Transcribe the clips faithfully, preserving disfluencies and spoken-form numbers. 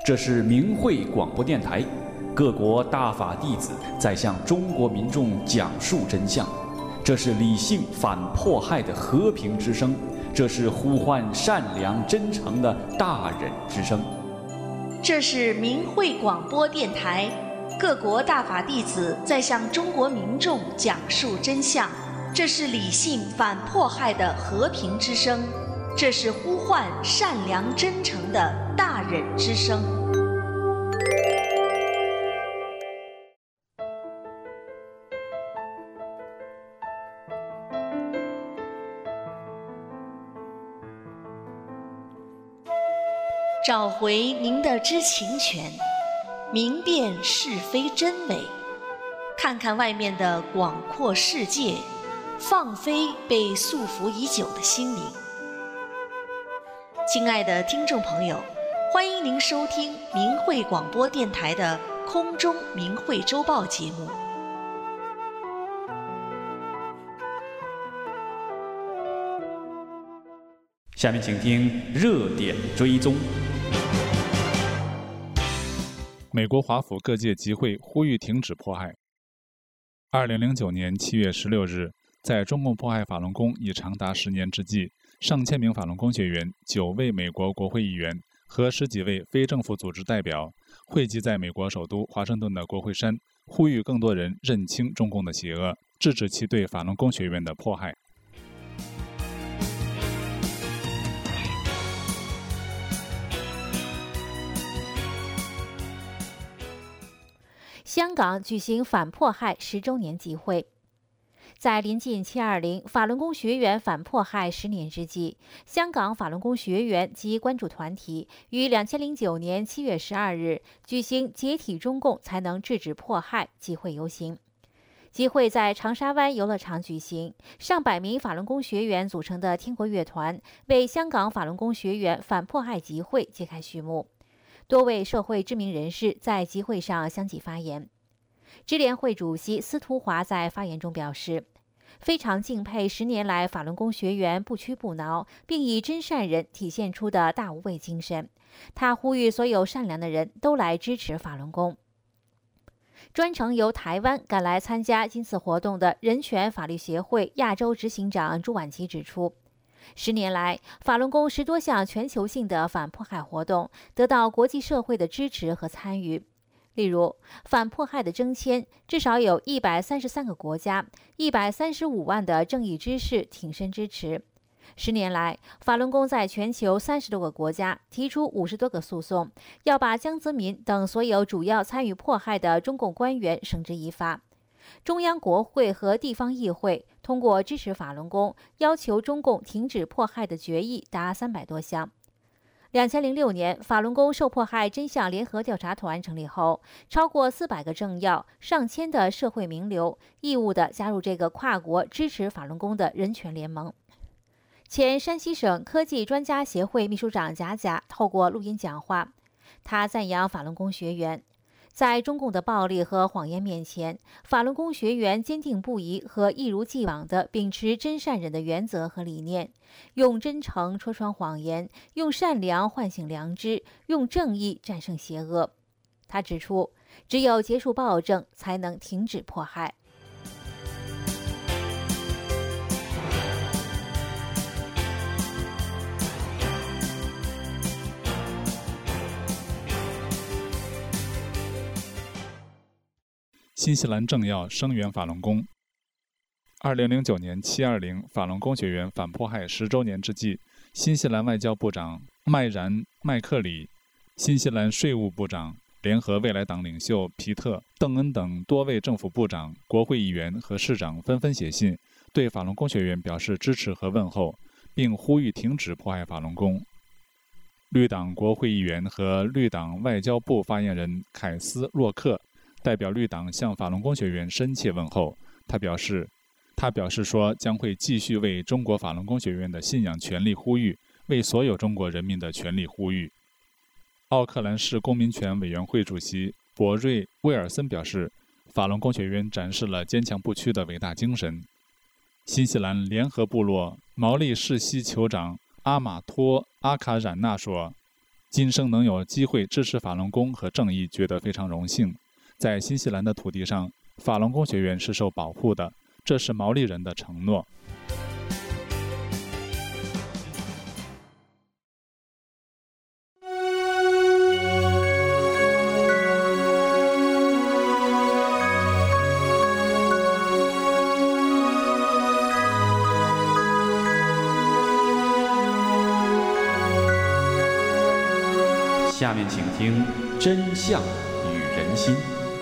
这是明慧广播电台，各国大法弟子在向中国民众讲述真相。这是理性反迫害的和平之声，这是呼唤善良真诚的大忍之声。 这是明慧广播电台，各国大法弟子在向中国民众讲述真相。这是理性反迫害的和平之声，这是呼唤善良真诚的大忍之声。找回您的知情权，明辨是非真伪，看看外面的广阔世界，放飞被束缚已久的心灵。亲爱的听众朋友，欢迎您收听明慧广播电台的空中明慧周报节目。 下面请听热点追踪。 美国华府各界集会呼吁停止迫害。二零零九年七月十六日，在中共迫害法轮功已长达十年之际，上千名法轮功学员、九位美国国会议员和十几位非政府组织代表汇集在美国首都华盛顿的国会山，呼吁更多人认清中共的邪恶，制止其对法轮功学员的迫害。 香港举行反迫害十周年集会。在临近七二零法轮功学员反迫害十年之际，香港法轮功学员及关注团体于两千零九年七月十二日举行解体中共才能制止迫害集会游行。集会在长沙湾游乐场举行，上百名法轮功学员组成的天国乐团为香港法轮功学员反迫害集会揭开序幕。多位社会知名人士在集会上相继发言。支联会主席司徒华在发言中表示，非常敬佩十年来法轮功学员不屈不挠，并以真善人体现出的大无畏精神。他呼吁所有善良的人都来支持法轮功。专程由台湾赶来参加今次活动的人权法律协会亚洲执行长朱婉琪指出，十年来，法轮功十多项全球性的反迫害活动得到国际社会的支持和参与。例如，反迫害的征签，至少有一百三十三个国家、一百三十五万的正义之士挺身支持。十年来，法轮功在全球三十多个国家提出五十多个诉讼，要把江泽民等所有主要参与迫害的中共官员绳之以法。中央国会和地方议会通过支持法轮功、要求中共停止迫害的决议达三百多项。两千零六年，法轮功受迫害真相联合调查团成立后，超过四百个政要、上千的社会名流义务地加入这个跨国支持法轮功的人权联盟。前山西省科技专家协会秘书长贾甲透过录音讲话，他赞扬法轮功学员。在中共的暴力和谎言面前，法轮功学员坚定不移和一如既往地秉持真善忍的原则和理念，用真诚戳穿谎言，用善良唤醒良知，用正义战胜邪恶。他指出，只有结束暴政，才能停止迫害。 新西兰政要声援法轮功。二零零九年七二零法轮功学员反迫害十周年之际，新西兰外交部长麦然·麦克里、新西兰税务部长、联合未来党领袖皮特·邓恩等多位政府部长、国会议员和市长纷纷写信，对法轮功学员表示支持和问候，并呼吁停止迫害法轮功。绿党国会议员和绿党外交部发言人凯斯·洛克代表绿党向法轮功学员深切问候。他表示，他表示说将会继续为中国法轮功学员的信仰权利呼吁，为所有中国人民的权利呼吁。奥克兰市公民权委员会主席博瑞·威尔森表示，法轮功学员展示了坚强不屈的伟大精神。新西兰联合部落毛利士西酋长阿马托·阿卡冉纳说， 今生能有机会支持法轮功和正义，觉得非常荣幸。在新西兰的土地上，法轮功学员是受保护的，这是毛利人的承诺。 下面请听《真相与人心》。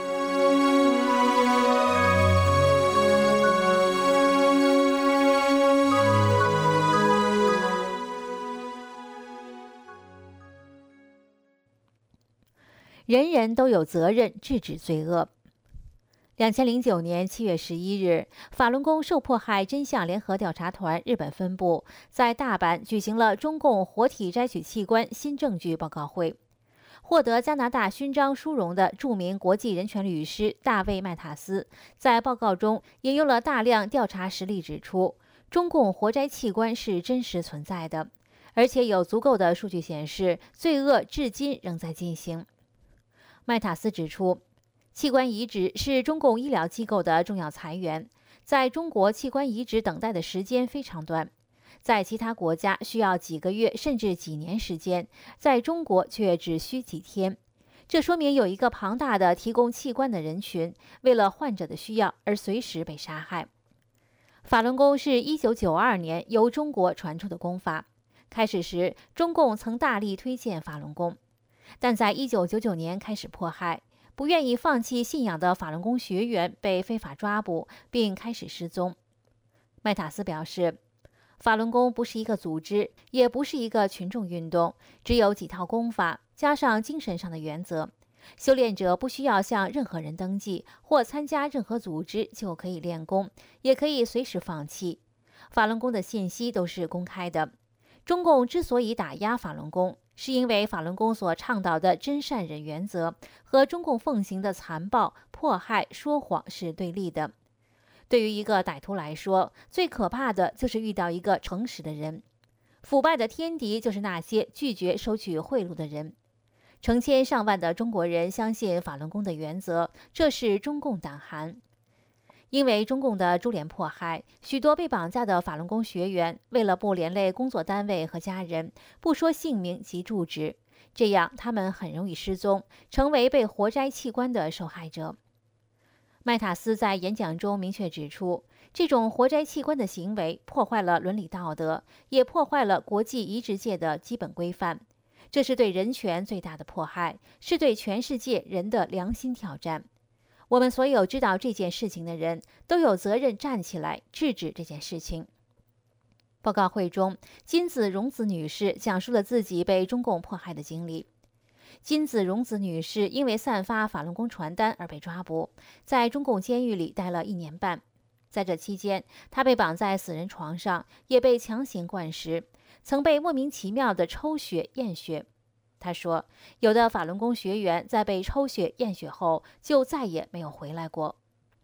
人人都有责任制止罪恶。两千零九年七月十一日，法轮功受迫害真相联合调查团日本分部在大阪举行了中共活体摘取器官新证据报告会。获得加拿大勋章殊荣的著名国际人权律师大卫·麦塔斯在报告中引用了大量调查实例，指出中共活摘器官是真实存在的，而且有足够的数据显示罪恶至今仍在进行。麦塔斯指出，器官移植是中共医疗机构的重要财源，在中国器官移植等待的时间非常短，在其他国家需要几个月甚至几年时间，在中国却只需几天。这说明有一个庞大的提供器官的人群，为了患者的需要而随时被杀害。法轮功是一九九二年由中国传出的功法，开始时中共曾大力推荐法轮功，但在一九九九年开始迫害，不愿意放弃信仰的法轮功学员被非法抓捕，并开始失踪。麦塔斯表示，法轮功不是一个组织，也不是一个群众运动，只有几套功法，加上精神上的原则。修炼者不需要向任何人登记或参加任何组织就可以练功，也可以随时放弃。法轮功的信息都是公开的。中共之所以打压法轮功，是因为法轮功所倡导的真善忍原则和中共奉行的残暴、迫害、说谎是对立的。对于一个歹徒来说，最可怕的就是遇到一个诚实的人。腐败的天敌就是那些拒绝收取贿赂的人。成千上万的中国人相信法轮功的原则，这是中共胆寒。因为中共的株连迫害，许多被绑架的法轮功学员为了不连累工作单位和家人，不说姓名及住址，这样他们很容易失踪，成为被活摘器官的受害者。麦塔斯在演讲中明确指出，这种活摘器官的行为破坏了伦理道德，也破坏了国际移植界的基本规范。这是对人权最大的迫害，是对全世界人的良心挑战。我们所有知道这件事情的人都有责任站起来制止这件事情。报告会中，金子荣子女士讲述了自己被中共迫害的经历。金子荣子女士因为散发法轮功传单而被抓捕，在中共监狱里待了一年半。在这期间，她被绑在死人床上，也被强行灌食，曾被莫名其妙的抽血验血。她说，有的法轮功学员在被抽血验血后就再也没有回来过。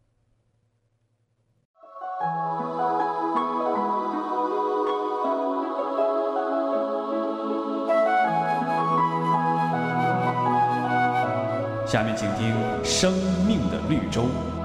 下面请听《生命的绿洲》。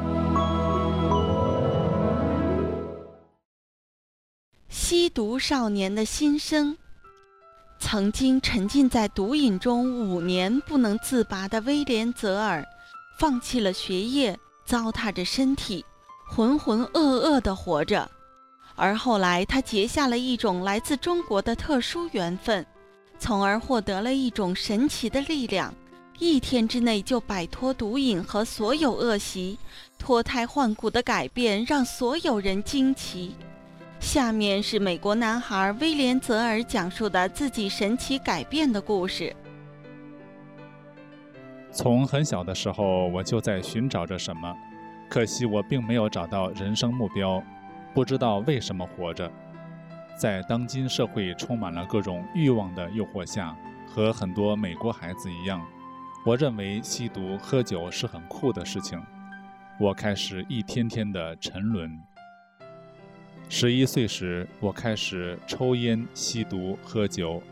吸毒少年的心声。曾经沉浸在毒瘾中五年不能自拔的威廉·泽尔，放弃了学业，糟蹋着身体，浑浑噩噩地活着。而后来他结下了一种来自中国的特殊缘分，从而获得了一种神奇的力量，一天之内就摆脱毒瘾和所有恶习，脱胎换骨的改变让所有人惊奇。下面是美国男孩威廉·泽尔讲述的自己神奇改变的故事。 从很小的时候，我就在寻找着什么，可惜我并没有找到人生目标，不知道为什么活着。在当今社会充满了各种欲望的诱惑下，和很多美国孩子一样，我认为吸毒喝酒是很酷的事情。我开始一天天的沉沦。十一岁时，我开始抽烟、吸毒、喝酒，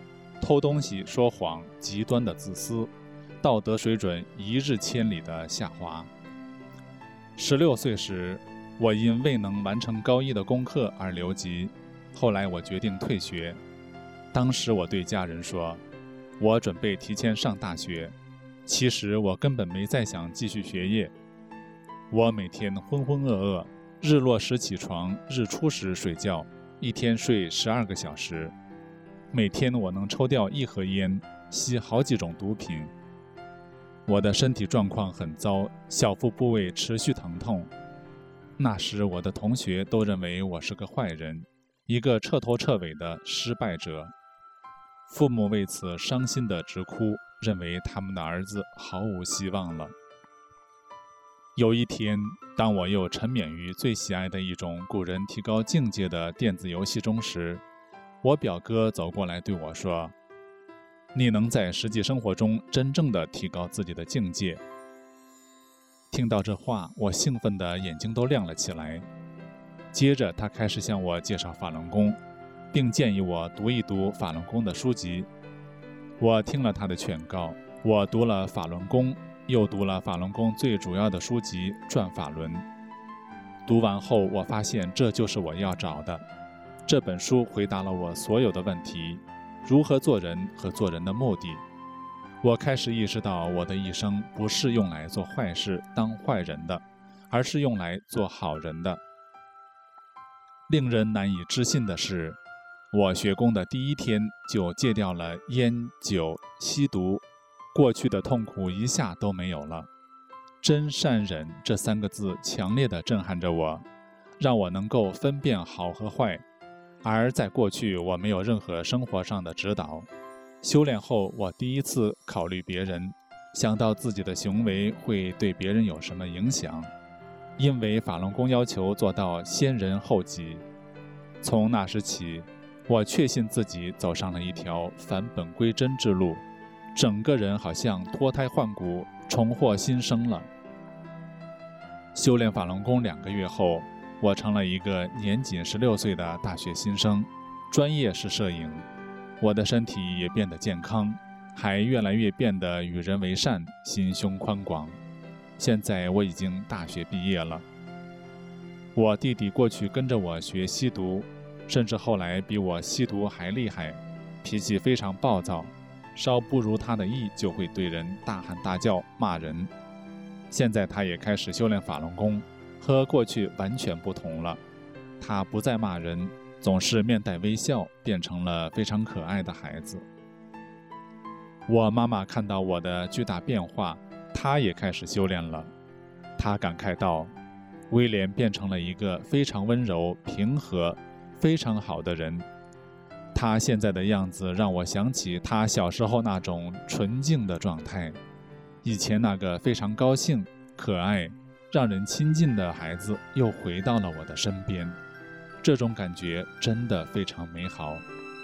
偷东西、说谎，极端的自私，道德水准一日千里的下滑。十六岁时，我因未能完成高一的功课而留级，后来我决定退学。当时我对家人说，我准备提前上大学，其实我根本没再想继续学业。我每天浑浑噩噩，日落时起床，日出时睡觉，一天睡十二个小时。每天我能抽掉一盒烟，吸好几种毒品。我的身体状况很糟，小腹部位持续疼痛。那时我的同学都认为我是个坏人，一个彻头彻尾的失败者。父母为此伤心地直哭，认为他们的儿子毫无希望了。有一天，当我又沉湎于最喜爱的一种古人提高境界的电子游戏中时，我表哥走过来对我说，你能在实际生活中真正的提高自己的境界。听到这话，我兴奋的眼睛都亮了起来。接着他开始向我介绍法轮功，并建议我读一读法轮功的书籍。我听了他的劝告，我读了法轮功，又读了法轮功最主要的书籍《转法轮》。读完后，我发现这就是我要找的。这本书回答了我所有的问题，如何做人和做人的目的。我开始意识到，我的一生不是用来做坏事当坏人的，而是用来做好人的。令人难以置信的是，我学功的第一天就戒掉了烟酒吸毒，过去的痛苦一下都没有了。真善忍这三个字强烈地震撼着我，让我能够分辨好和坏。而在过去，我没有任何生活上的指导。修炼后，我第一次考虑别人，想到自己的行为会对别人有什么影响。因为法轮功要求做到先人后己。从那时起，我确信自己走上了一条返本归真之路，整个人好像脱胎换骨，重获新生了。修炼法轮功两个月后，我成了一个年仅十六岁的大学新生，专业是摄影。我的身体也变得健康，还越来越变得与人为善，心胸宽广。现在我已经大学毕业了。我弟弟过去跟着我学吸毒，甚至后来比我吸毒还厉害，脾气非常暴躁，稍不如他的意就会对人大喊大叫骂人。现在他也开始修炼法轮功，和过去完全不同了。他不再骂人，总是面带微笑，变成了非常可爱的孩子。我妈妈看到我的巨大变化，她也开始修炼了。她感慨道，威廉变成了一个非常温柔、平和、非常好的人。他现在的样子让我想起他小时候那种纯净的状态。以前那个非常高兴、可爱、让人亲近的孩子又回到了我的身边，这种感觉真的非常美好。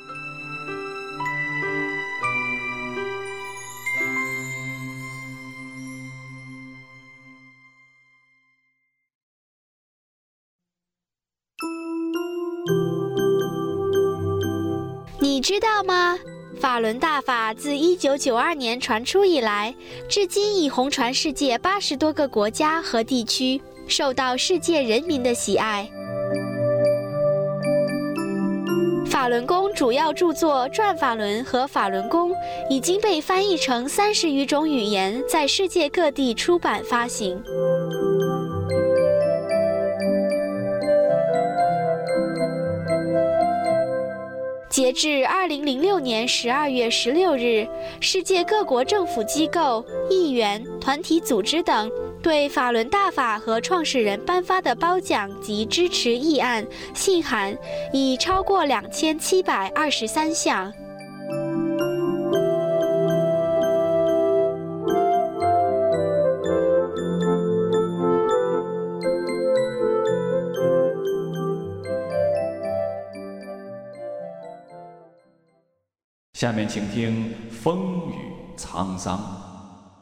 你知道吗？法轮大法自一九九二年传出以来，至今已红传世界八十多个国家和地区，受到世界人民的喜爱。法轮功主要著作《转法轮》和《法轮功》已经被翻译成三十余种语言，在世界各地出版发行。截至二零零六年十二月十六日，世界各国政府机构、议员、团体组织等对法轮大法和创始人颁发的褒奖及支持议案、信函已超过两千七百二十三项。 下面请听风雨沧桑。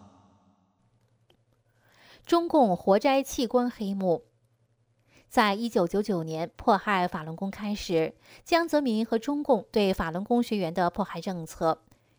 中共活摘器官黑幕。在一九九九年迫害法轮功开始，江泽民和中共对法轮功学员的迫害政策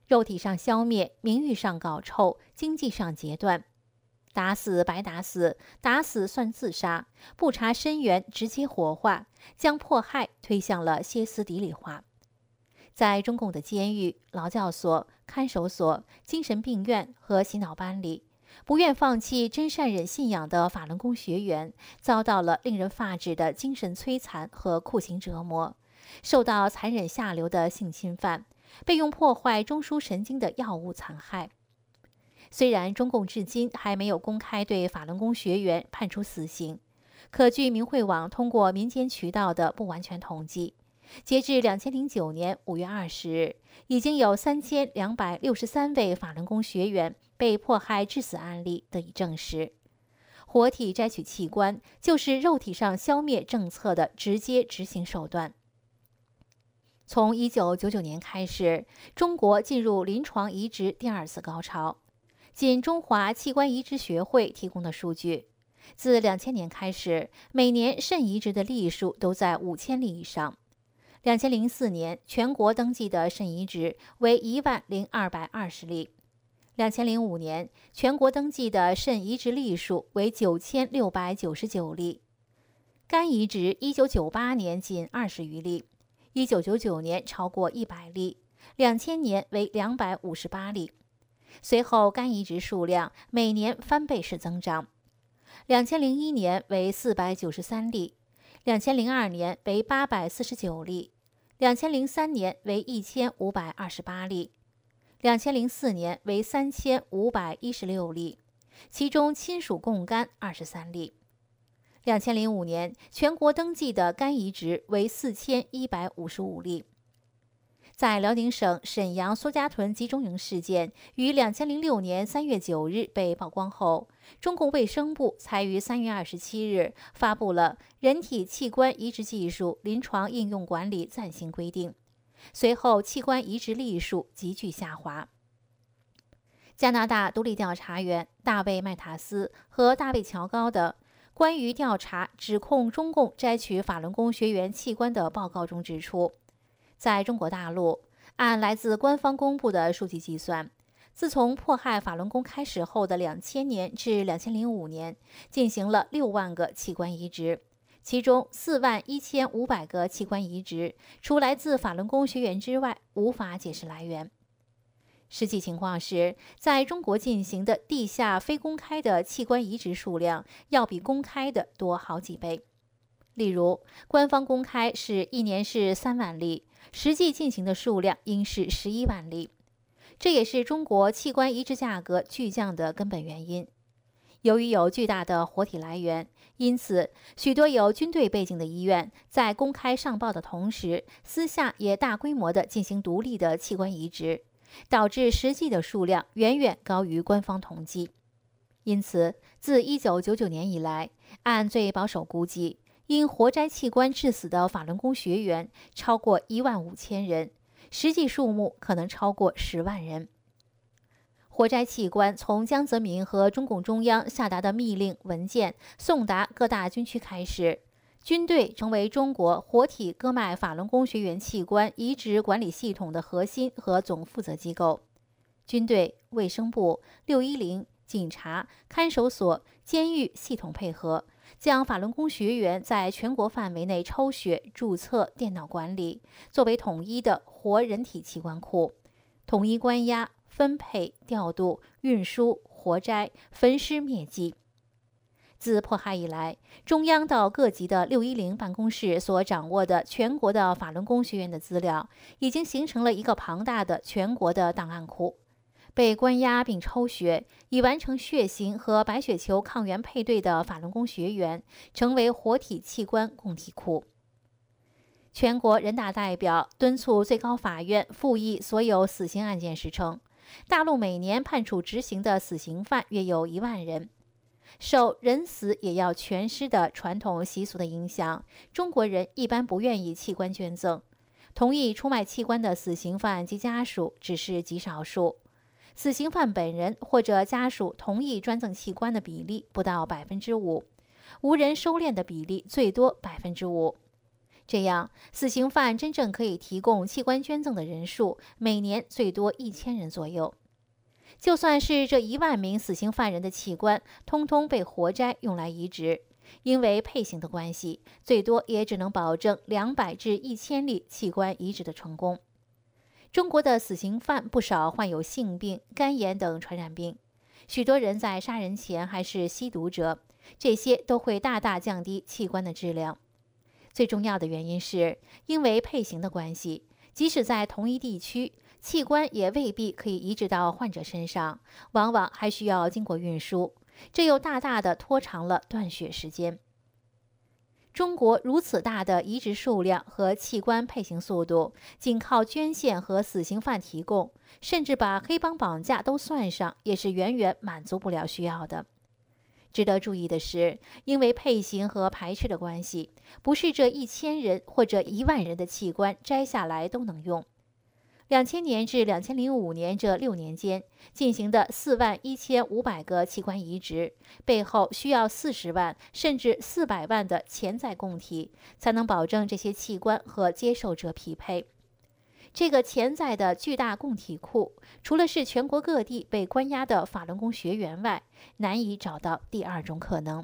肉体上消灭，名誉上搞臭，经济上截断。打死白打死，打死算自杀，不查深源直接火化，将迫害推向了歇斯底里化。在中共的监狱、劳教所、看守所、精神病院和洗脑班里，不愿放弃真善忍信仰的法轮功学员，遭到了令人发指的精神摧残和酷刑折磨，受到残忍下流的性侵犯，被用破坏中枢神经的药物残害。虽然中共至今还没有公开对法轮功学员判处死刑，可据明慧网通过民间渠道的不完全统计，截至二零零九年五月二十日，已经有三千两百六十三位法轮功学员被迫害致死案例得以证实。活体摘取器官就是肉体上消灭政策的直接执行手段。从一九九九年开始，中国进入临床移植第二次高潮。仅中华器官移植学会提供的数据，自两千年开始，每年肾移植的例数都在五千例以上。二零零四年，全国登记的肾移植为一万零二百二十例。二零零五年，全国登记的肾移植例数为九千六百九十九例。肝移植一九九八年仅二十余例，一九九九年超过一百例，两千年为两百五十八例。随后，肝移植数量每年翻倍式增长。二零零一年为四百九十三例，二零零二年为八百四十九例，二零零三年为一千五百二十八例，二零零四年为三千五百一十六例，其中亲属供肝二十三例。二零零五年，全国登记的肝移植为四千一百五十五例。在辽宁省沈阳苏家屯集中营事件于二零零六年三月九日被曝光后，中共卫生部才于三月二十七日发布了《人体器官移植技术临床应用管理暂行规定》，随后器官移植例数急剧下滑。加拿大独立调查员大卫·麦塔斯和大卫·乔高的关于调查指控中共摘取法轮功学员器官的报告中指出，在中国大陆，按来自官方公布的数据计算，自从迫害法轮功开始后的两千年至二零零五年，进行了六万个器官移植，其中四万一千五百个器官移植，除来自法轮功学员之外，无法解释来源。实际情况是，在中国进行的地下非公开的器官移植数量要比公开的多好几倍。例如，官方公开是一年是三万例，实际进行的数量应是十一万例，这也是中国器官移植价格巨降的根本原因。由于有巨大的活体来源，因此许多有军队背景的医院在公开上报的同时，私下也大规模地进行独立的器官移植，导致实际的数量远远高于官方统计。因此，自一九九九年以来，按最保守估计，因活摘器官致死的法轮功学员超过一万五千人，实际数目可能超过十万人。活摘器官从江泽民和中共中央下达的密令文件送达各大军区开始，军队成为中国活体割脉法轮功学员器官移植管理系统的核心和总负责机构。军队、卫生部、六一零、警察、看守所、监狱系统配合，将法轮功学员在全国范围内抽血、注册、电脑管理，作为统一的活人体器官库，统一关押、分配、调度、运输、活摘、焚尸灭迹。自迫害以来，中央到各级的六一零办公室所掌握的全国的法轮功学员的资料，已经形成了一个庞大的全国的档案库。被关押并抽血，已完成血型和白血球抗原配对的法轮功学员，成为活体器官供体库。全国人大代表敦促最高法院复议所有死刑案件时称，大陆每年判处执行的死刑犯约有一万人。受人死也要全尸的传统习俗的影响，中国人一般不愿意器官捐赠，同意出卖器官的死刑犯及家属只是极少数。死刑犯本人或者家属同意捐赠器官的比例不到百分之五，无人收敛的比例最多百分之五。 这样，死刑犯真正可以提供器官捐赠的人数每年最多一千人左右。就算是这一万名死刑犯人的器官通通被活摘用来移植，因为配型的关系，最多也只能保证两百至一千例器官移植的成功。中国的死刑犯不少患有性病、肝炎等传染病，许多人在杀人前还是吸毒者，这些都会大大降低器官的质量。最重要的原因是，因为配型的关系，即使在同一地区，器官也未必可以移植到患者身上，往往还需要经过运输，这又大大的拖长了断血时间。中国如此大的移植数量和器官配型速度，仅靠捐献和死刑犯提供，甚至把黑帮绑架都算上，也是远远满足不了需要的。值得注意的是，因为配型和排斥的关系，不是这一千人或者一万人的器官摘下来都能用。两千年至两千零五年这六年间进行的四万一千五百个器官移植，背后需要四十万甚至四百万的潜在供体，才能保证这些器官和接受者匹配。这个潜在的巨大供体库，除了是全国各地被关押的法轮功学员外，难以找到第二种可能。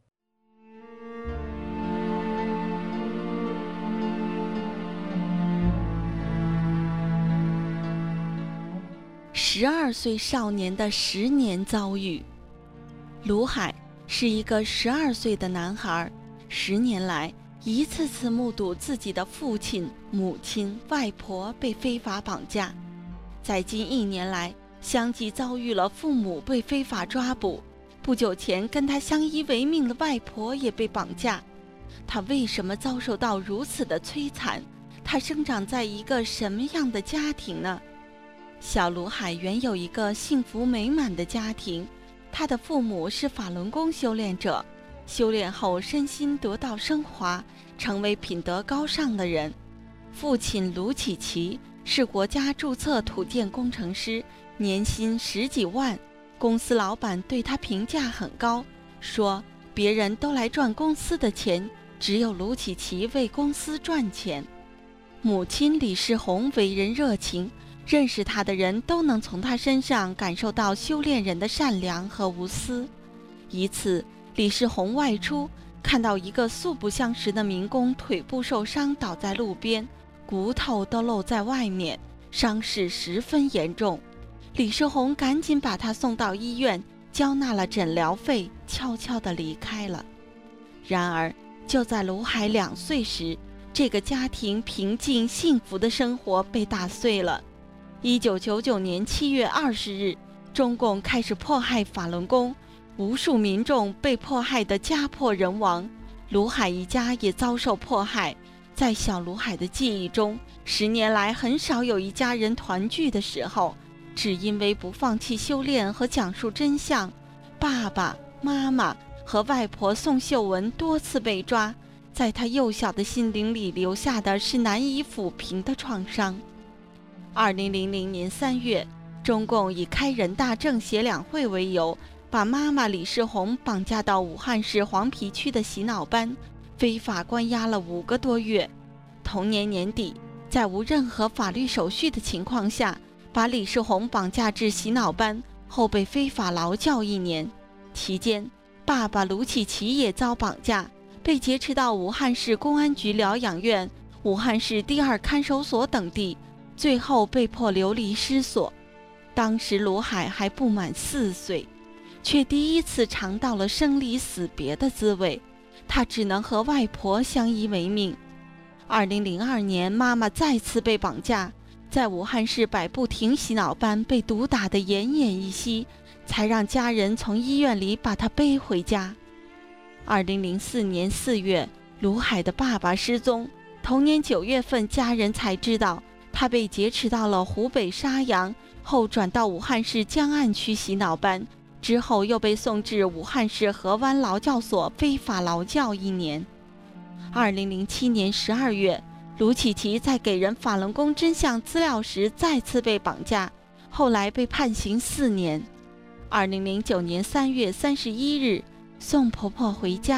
十二岁少年的十年遭遇。卢海是一个十二岁的男孩，十年来一次次目睹自己的父亲、母亲、外婆被非法绑架，在近一年来相继遭遇了父母被非法抓捕，不久前跟他相依为命的外婆也被绑架。他为什么遭受到如此的摧残？他生长在一个什么样的家庭呢？小卢海原有一个幸福美满的家庭，他的父母是法轮功修炼者，修炼后身心得到升华，成为品德高尚的人。父亲卢启奇是国家注册土建工程师，年薪十几万，公司老板对他评价很高，说别人都来赚公司的钱，只有卢启奇为公司赚钱。母亲李世红为人热情，认识他的人都能从他身上感受到修炼人的善良和无私。一次，李世红外出，看到一个素不相识的民工腿部受伤倒在路边，骨头都露在外面，伤势十分严重。李世红赶紧把他送到医院，交纳了诊疗费，悄悄地离开了。然而，就在卢海两岁时，这个家庭平静幸福的生活被打碎了。一九九九年七月二十日，中共开始迫害法轮功，无数民众被迫害得家破人亡，卢海一家也遭受迫害。在小卢海的记忆中，十年来很少有一家人团聚的时候，只因为不放弃修炼和讲述真相，爸爸妈妈和外婆宋秀文多次被抓，在他幼小的心灵里留下的是难以抚平的创伤。二零零零年三月，中共以开人大政协两会为由，把妈妈李世红绑架到武汉市黄陂区的洗脑班，非法关押了五个多月。同年年底，在无任何法律手续的情况下，把李世红绑架至洗脑班后被非法劳教一年。期间，爸爸卢启奇也遭绑架，被劫持到武汉市公安局疗养院、武汉市第二看守所等地，最后被迫流离失所。当时卢海还不满四岁，却第一次尝到了生离死别的滋味，他只能和外婆相依为命。二零零二年，妈妈再次被绑架，在武汉市百步亭洗脑班被毒打得奄奄一息，才让家人从医院里把他背回家。二零零四年四月，卢海的爸爸失踪，同年九月份，家人才知道他被劫持到了湖北沙洋，后转到武汉市江岸区洗脑班，之后又被送至武汉市河湾劳教所非法劳教一年。二零零七年十二月，卢启奇在给人法轮功真相资料时再次被绑架，后来被判刑四年。二零零九年三月三十一日，送婆婆回家，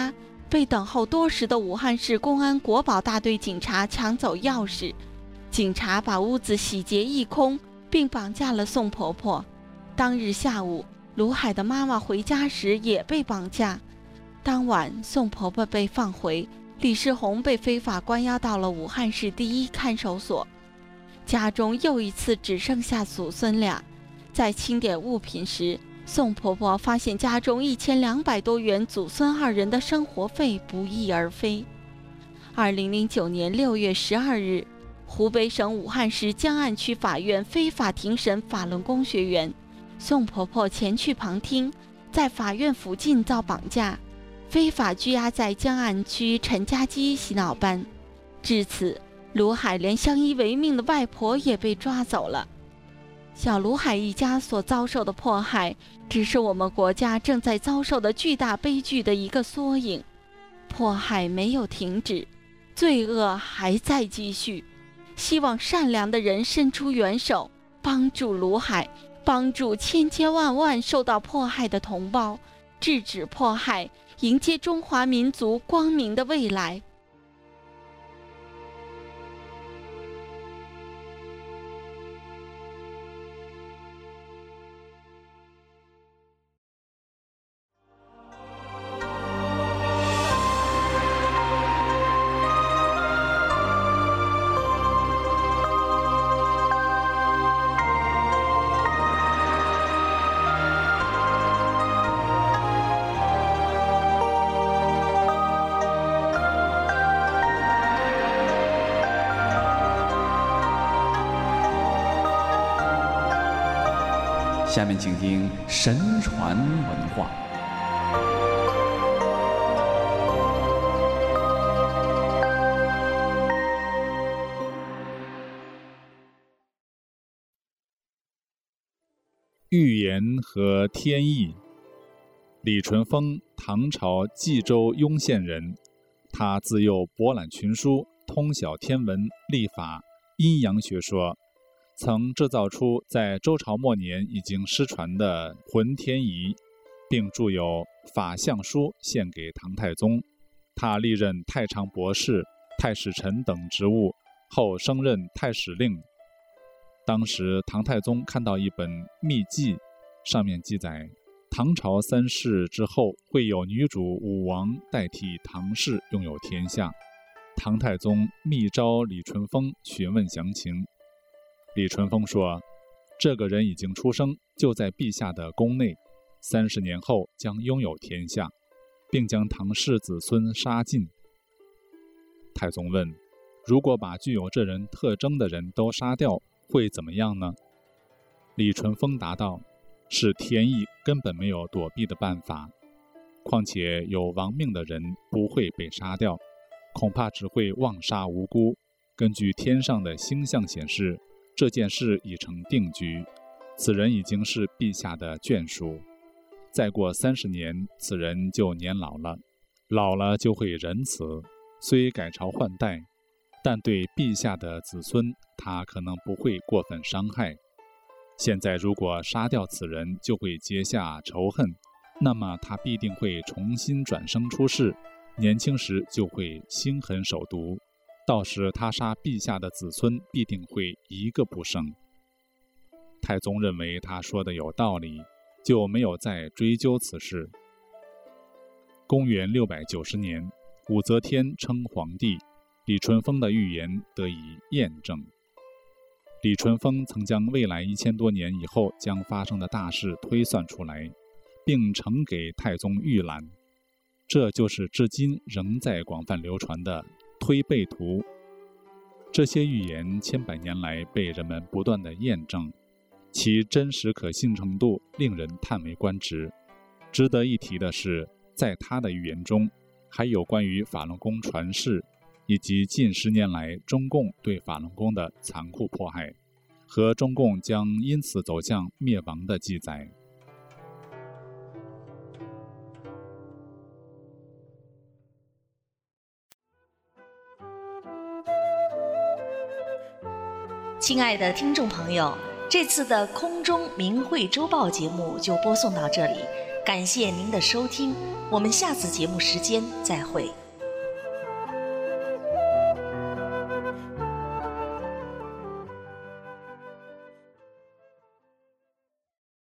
被等候多时的武汉市公安国保大队警察抢走钥匙，警察把屋子洗劫一空，并绑架了宋婆婆。当日下午，卢海的妈妈回家时也被绑架。当晚，宋婆婆被放回，李世宏被非法关押到了武汉市第一看守所。家中又一次只剩下祖孙俩。在清点物品时，宋婆婆发现家中一千两百多元祖孙二人的生活费不翼而飞。二零零九年六月十二日，湖北省武汉市江岸区法院非法庭审法轮功学员，宋婆婆前去旁听，在法院附近遭绑架，非法拘押在江岸区陈家基洗脑班。至此，卢海连相依为命的外婆也被抓走了。小卢海一家所遭受的迫害，只是我们国家正在遭受的巨大悲剧的一个缩影。迫害没有停止，罪恶还在继续。希望善良的人伸出援手，帮助卢海，帮助千千万万受到迫害的同胞，制止迫害，迎接中华民族光明的未来。 下面请听神传文化。 寓言和天意。李淳风，唐朝冀州雍县人，他自幼博览群书，通晓天文、历法、阴阳学说，曾制造出在周朝末年已经失传的浑天仪，并著有《法相书》献给唐太宗。他历任太常博士、太史丞等职务，后升任太史令。当时唐太宗看到一本秘记，上面记载唐朝三世之后会有女主武王代替唐氏拥有天下。唐太宗密召李淳风询问详情。李淳风说，这个人已经出生，就在陛下的宫内，三十年后将拥有天下，并将唐氏子孙杀尽。太宗问，如果把具有这人特征的人都杀掉，会怎么样呢？李淳风答道，是天意，根本没有躲避的办法。况且有亡命的人不会被杀掉，恐怕只会妄杀无辜。根据天上的星象显示，这件事已成定局，此人已经是陛下的眷属。再过三十年，此人就年老了，老了就会仁慈，虽改朝换代，但对陛下的子孙，他可能不会过分伤害。现在如果杀掉此人，就会结下仇恨，那么他必定会重新转生出世，年轻时就会心狠手毒，到时他杀陛下的子孙必定会一个不剩。太宗认为他说的有道理，就没有再追究此事。公元六百九十年，武则天称皇帝，李淳风的预言得以验证。李淳风曾将未来一千多年以后将发生的大事推算出来，并呈给太宗预览，这就是至今仍在广泛流传的推背图。这些预言千百年来被人们不断地验证，其真实可信程度令人叹为观止。值得一提的是，在他的预言中，还有关于法轮功传世以及近十年来中共对法轮功的残酷迫害，和中共将因此走向灭亡的记载。 亲爱的听众朋友，这次的空中明慧周报节目就播送到这里。 感谢您的收听，我们下次节目时间再会。